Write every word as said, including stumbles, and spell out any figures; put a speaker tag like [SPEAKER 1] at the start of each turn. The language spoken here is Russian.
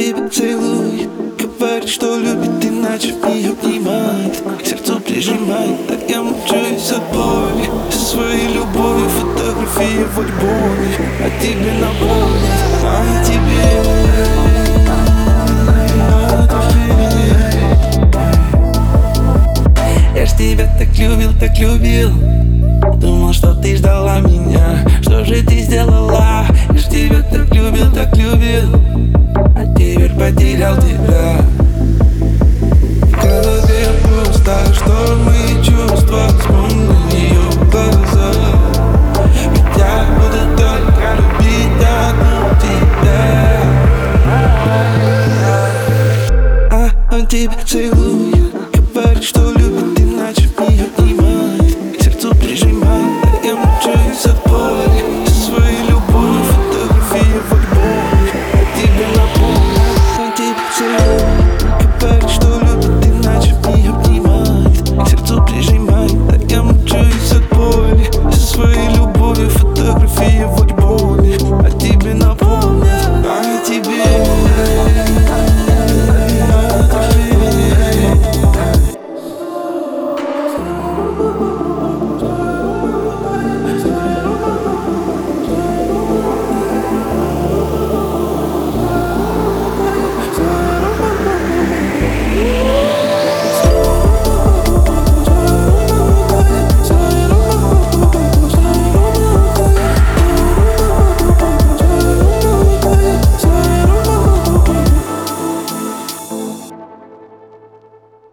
[SPEAKER 1] тебя целует, говорит, что любит, иначе не обнимает, к сердцу прижимает, а я мучаюсь от боли. Со своей любовью фотографии в альбоме, а тебе напомнит, а тебе, а тебе. Я ж тебя так любил, так любил, думал, что ты ждала меня. Что же ты сделала? Я ж тебя так любил, так любил, а теперь потерял тебя. В голове пусто, что мои чувства, вспомни ее глаза. Ведь я буду только любить одну тебя. А он тебя целует, говорит, что любит, иначе не обнимает, к сердцу прижимает, а я мучаюсь от боли. Со своей любовью фотографии в альбоме, а тебе напомню, он тебя целует, говорит, что любит, иначе не обнимает, к сердцу прижимает, а я мучаюсь от боли. Со своей любовью фотографии в альбоме, а тебе напомню, а тебе.